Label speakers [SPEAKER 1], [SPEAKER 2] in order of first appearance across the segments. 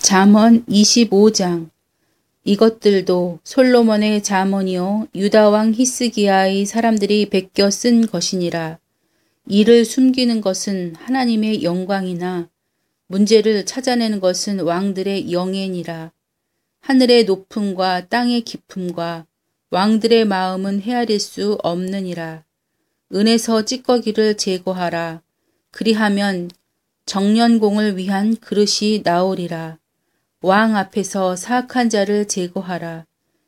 [SPEAKER 1] 잠언 25장. 이것들도 솔로몬의 잠언이요 유다 왕 히스기야의 사람들이 베껴 쓴 것이니라. 이를 숨기는 것은 하나님의 영광이나 문제를 찾아내는 것은 왕들의 영예니라. 하늘의 높음과 땅의 깊음과 왕들의 마음은 헤아릴 수 없느니라. 은에서 찌꺼기를 제거하라. 그리하면 정련공을 위한 그릇이 나오리라. 왕 앞에서 사악한 자를 제거하라.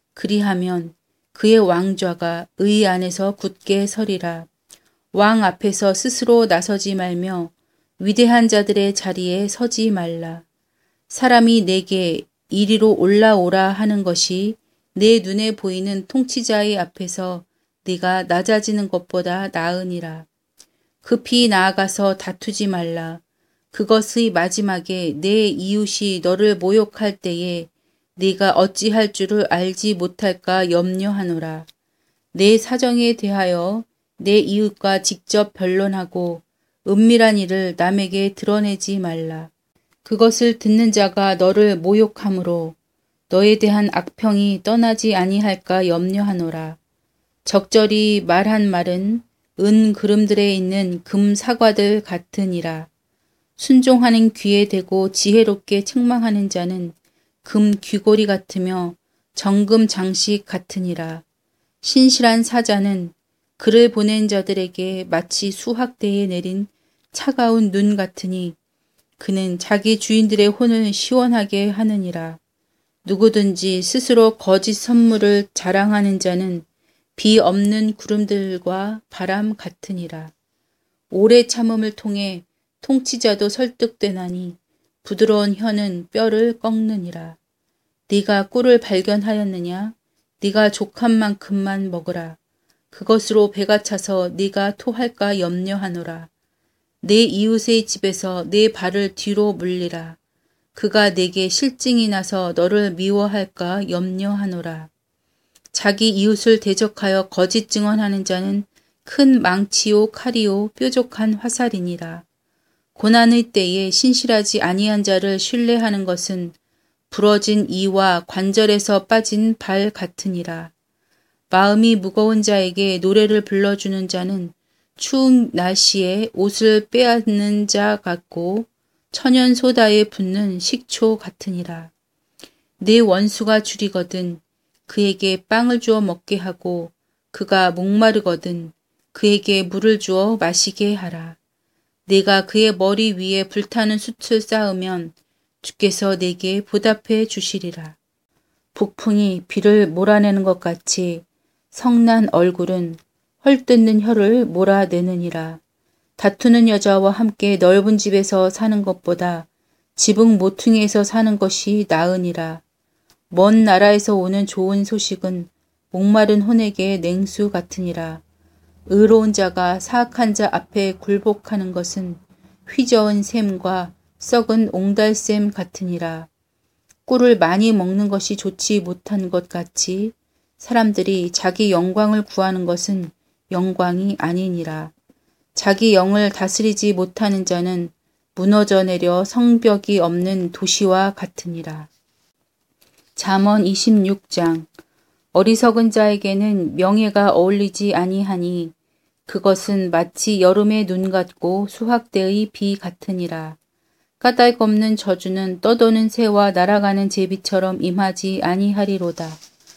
[SPEAKER 1] 그리하면 그의 왕좌가 의 안에서 굳게 서리라. 왕 앞에서 스스로 나서지 말며 위대한 자들의 자리에 서지 말라. 사람이 내게 이리로 올라오라 하는 것이 내 눈에 보이는 통치자의 앞에서 네가 낮아지는 것보다 나으니라. 급히 나아가서 다투지 말라. 그것의 마지막에 내 이웃이 너를 모욕할 때에 네가 어찌할 줄을 알지 못할까 염려하노라. 내 사정에 대하여 내 이웃과 직접 변론하고 은밀한 일을 남에게 드러내지 말라. 그것을 듣는 자가 너를 모욕함으로 너에 대한 악평이 떠나지 아니할까 염려하노라. 적절히 말한 말은 은 그름들에 있는 금 사과들 같으니라. 순종하는 귀에 대고 지혜롭게 책망하는 자는 금 귀고리 같으며 정금 장식 같으니라. 신실한 사자는 그를 보낸 자들에게 마치 수학대에 내린 차가운 눈 같으니 그는 자기 주인들의 혼을 시원하게 하느니라. 누구든지 스스로 거짓 선물을 자랑하는 자는 비 없는 구름들과 바람 같으니라. 오래 참음을 통해 통치자도 설득되나니 부드러운 혀는 뼈를 꺾느니라. 네가 꿀을 발견하였느냐? 네가 족한 만큼만 먹으라. 그것으로 배가 차서 네가 토할까 염려하노라. 내 이웃의 집에서 내 발을 뒤로 물리라. 그가 내게 실증이 나서 너를 미워할까 염려하노라. 자기 이웃을 대적하여 거짓 증언하는 자는 큰 망치요 칼이요 뾰족한 화살이니라. 고난의 때에 신실하지 아니한 자를 신뢰하는 것은 부러진 이와 관절에서 빠진 발 같으니라. 마음이 무거운 자에게 노래를 불러주는 자는 추운 날씨에 옷을 빼앗는 자 같고 천연 소다에 붓는 식초 같으니라. 내 원수가 줄이거든 그에게 빵을 주어 먹게 하고 그가 목마르거든 그에게 물을 주어 마시게 하라. 내가 그의 머리 위에 불타는 숯을 쌓으면 주께서 내게 보답해 주시리라. 북풍이 비를 몰아내는 것 같이 성난 얼굴은 헐뜯는 혀를 몰아내느니라. 다투는 여자와 함께 넓은 집에서 사는 것보다 지붕 모퉁이에서 사는 것이 나으니라. 먼 나라에서 오는 좋은 소식은 목마른 혼에게 냉수 같으니라. 의로운 자가 사악한 자 앞에 굴복하는 것은 휘저은 샘과 썩은 옹달샘 같으니라. 꿀을 많이 먹는 것이 좋지 못한 것 같이 사람들이 자기 영광을 구하는 것은 영광이 아니니라. 자기 영을 다스리지 못하는 자는 무너져 내려 성벽이 없는 도시와 같으니라. 잠언 26장. 어리석은 자에게는 명예가 어울리지 아니하니 그것은 마치 여름의 눈 같고 수확대의 비 같으니라. 까닭없는 저주는 떠도는 새와 날아가는 제비처럼 임하지 아니하리로다.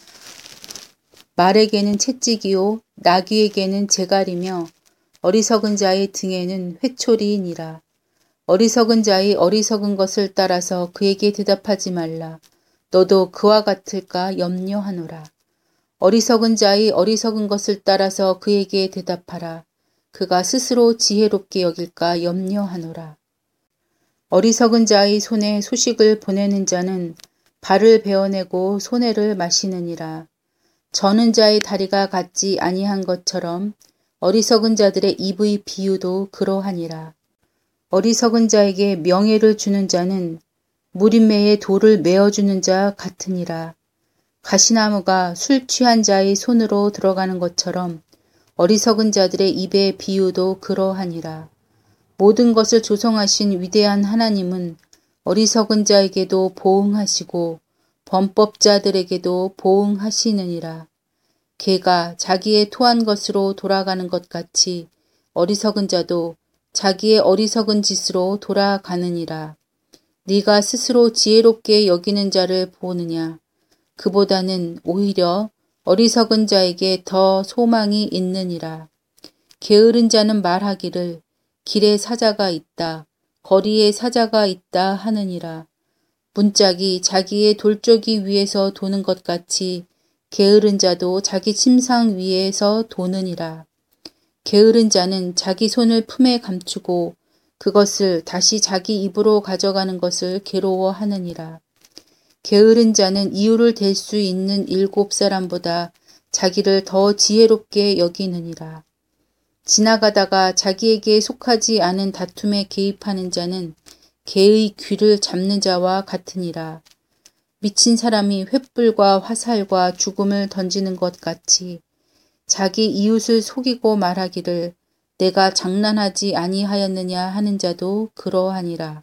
[SPEAKER 1] 말에게는 채찍이요 나귀에게는 재갈이며 어리석은 자의 등에는 회초리이니라. 어리석은 자의 어리석은 것을 따라서 그에게 대답하지 말라. 너도 그와 같을까 염려하노라. 어리석은 자의 어리석은 것을 따라서 그에게 대답하라. 그가 스스로 지혜롭게 여길까 염려하노라. 어리석은 자의 손에 소식을 보내는 자는 발을 베어내고 손해를 마시느니라. 저는 자의 다리가 같지 아니한 것처럼 어리석은 자들의 입의 비유도 그러하니라. 어리석은 자에게 명예를 주는 자는 무림매에 돌을 메어주는 자 같으니라. 가시나무가 술 취한 자의 손으로 들어가는 것처럼 어리석은 자들의 입의 비유도 그러하니라. 모든 것을 조성하신 위대한 하나님은 어리석은 자에게도 보응하시고 범법자들에게도 보응하시느니라. 개가 자기의 토한 것으로 돌아가는 것 같이 어리석은 자도 자기의 어리석은 짓으로 돌아가느니라. 네가 스스로 지혜롭게 여기는 자를 보느냐? 그보다는 오히려 어리석은 자에게 더 소망이 있느니라. 게으른 자는 말하기를 길에 사자가 있다, 거리에 사자가 있다 하느니라. 문짝이 자기의 돌조기 위에서 도는 것 같이 게으른 자도 자기 침상 위에서 도느니라. 게으른 자는 자기 손을 품에 감추고 그것을 다시 자기 입으로 가져가는 것을 괴로워하느니라. 게으른 자는 이유를 댈 수 있는 7사람보다 자기를 더 지혜롭게 여기느니라. 지나가다가 자기에게 속하지 않은 다툼에 개입하는 자는 개의 귀를 잡는 자와 같으니라. 미친 사람이 횃불과 화살과 죽음을 던지는 것 같이 자기 이웃을 속이고 말하기를 내가 장난하지 아니하였느냐 하는 자도 그러하니라.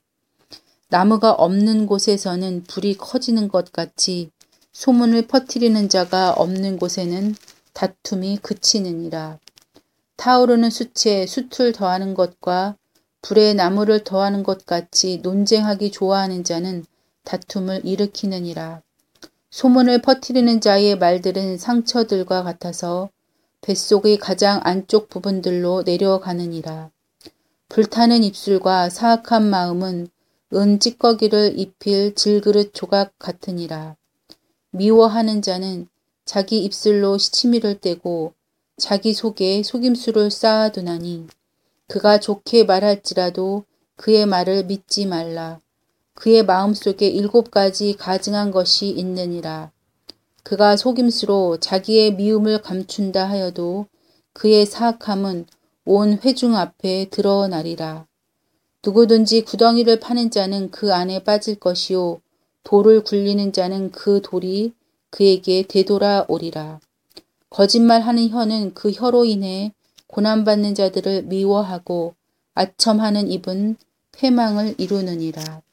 [SPEAKER 1] 나무가 없는 곳에서는 불이 커지는 것 같이 소문을 퍼뜨리는 자가 없는 곳에는 다툼이 그치느니라. 타오르는 숯에 숯을 더하는 것과 불에 나무를 더하는 것 같이 논쟁하기 좋아하는 자는 다툼을 일으키느니라. 소문을 퍼뜨리는 자의 말들은 상처들과 같아서 뱃속의 가장 안쪽 부분들로 내려가느니라. 불타는 입술과 사악한 마음은 은 찌꺼기를 입힐 질그릇 조각 같으니라. 미워하는 자는 자기 입술로 시치미를 떼고 자기 속에 속임수를 쌓아두나니 그가 좋게 말할지라도 그의 말을 믿지 말라. 그의 마음속에 7가지 가증한 것이 있느니라. 그가 속임수로 자기의 미움을 감춘다 하여도 그의 사악함은 온 회중 앞에 드러나리라. 누구든지 구덩이를 파는 자는 그 안에 빠질 것이요 돌을 굴리는 자는 그 돌이 그에게 되돌아오리라. 거짓말하는 혀는 그 혀로 인해 고난받는 자들을 미워하고 아첨하는 입은 패망을 이루느니라.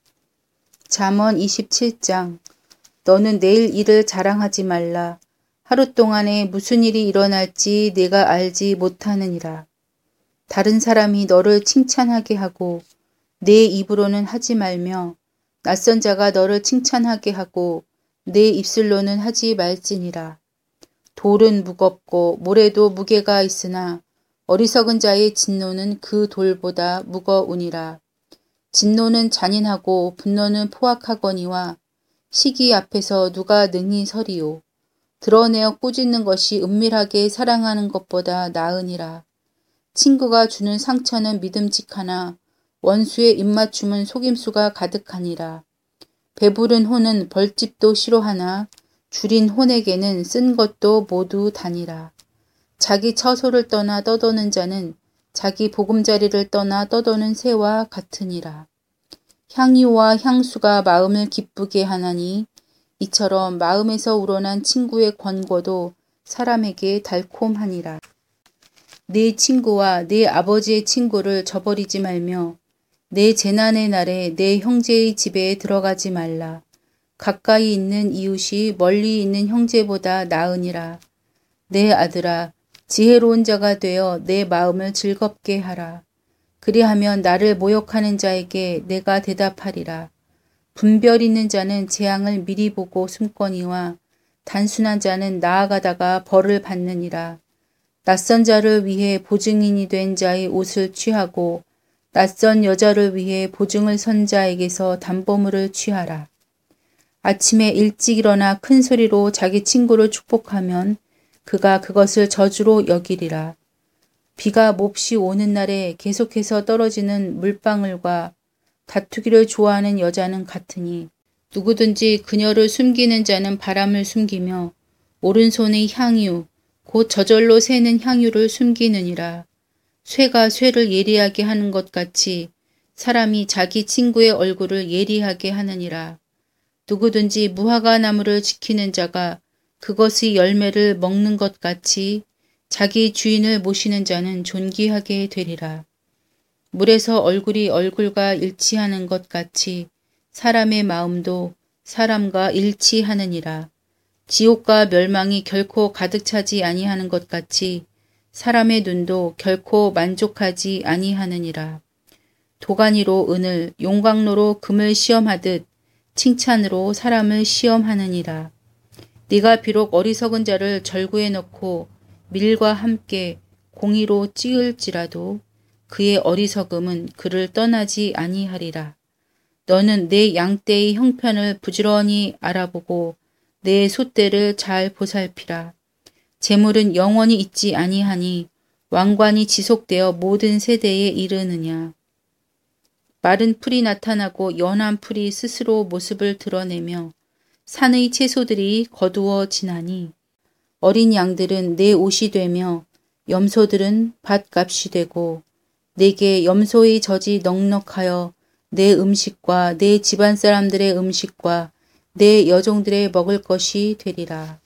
[SPEAKER 1] 잠언 27장. 너는 내일 일을 자랑하지 말라. 하루 동안에 무슨 일이 일어날지 내가 알지 못하느니라. 다른 사람이 너를 칭찬하게 하고 내 입으로는 하지 말며 낯선 자가 너를 칭찬하게 하고 내 입술로는 하지 말지니라. 돌은 무겁고 모래도 무게가 있으나 어리석은 자의 진노는 그 돌보다 무거우니라. 진노는 잔인하고 분노는 포악하거니와 시기 앞에서 누가 능히 서리요. 드러내어 꾸짖는 것이 은밀하게 사랑하는 것보다 나으니라. 친구가 주는 상처는 믿음직하나 원수의 입맞춤은 속임수가 가득하니라. 배부른 혼은 벌집도 싫어하나 줄인 혼에게는 쓴 것도 모두 다니라. 자기 처소를 떠나 떠도는 자는 자기 보금자리를 떠나 떠도는 새와 같으니라. 향유와 향수가 마음을 기쁘게 하나니 이처럼 마음에서 우러난 친구의 권고도 사람에게 달콤하니라. 내 친구와 내 아버지의 친구를 저버리지 말며 내 재난의 날에 내 형제의 집에 들어가지 말라. 가까이 있는 이웃이 멀리 있는 형제보다 나으니라. 내 아들아, 지혜로운 자가 되어 내 마음을 즐겁게 하라. 그리하면 나를 모욕하는 자에게 내가 대답하리라. 분별 있는 자는 재앙을 미리 보고 숨거니와 단순한 자는 나아가다가 벌을 받느니라. 낯선 자를 위해 보증인이 된 자의 옷을 취하고 낯선 여자를 위해 보증을 선 자에게서 담보물을 취하라. 아침에 일찍 일어나 큰 소리로 자기 친구를 축복하면 그가 그것을 저주로 여기리라. 비가 몹시 오는 날에 계속해서 떨어지는 물방울과 다투기를 좋아하는 여자는 같으니 누구든지 그녀를 숨기는 자는 바람을 숨기며 오른손의 향유 곧 저절로 새는 향유를 숨기느니라. 쇠가 쇠를 예리하게 하는 것 같이 사람이 자기 친구의 얼굴을 예리하게 하느니라. 누구든지 무화과 나무를 지키는 자가 그것의 열매를 먹는 것 같이 자기 주인을 모시는 자는 존귀하게 되리라. 물에서 얼굴이 얼굴과 일치하는 것 같이 사람의 마음도 사람과 일치하느니라. 지옥과 멸망이 결코 가득 차지 아니하는 것 같이 사람의 눈도 결코 만족하지 아니하느니라. 도가니로 은을, 용광로로 금을 시험하듯 칭찬으로 사람을 시험하느니라. 네가 비록 어리석은 자를 절구에 넣고 밀과 함께 공의로 찍을지라도 그의 어리석음은 그를 떠나지 아니하리라. 너는 내 양떼의 형편을 부지런히 알아보고 내 소떼를 잘 보살피라. 재물은 영원히 있지 아니하니 왕관이 지속되어 모든 세대에 이르느냐. 마른 풀이 나타나고 연한 풀이 스스로 모습을 드러내며 산의 채소들이 거두어지나니 어린 양들은 내 옷이 되며 염소들은 밭값이 되고 내게 염소의 젖이 넉넉하여 내 음식과 내 집안 사람들의 음식과 내 여종들의 먹을 것이 되리라.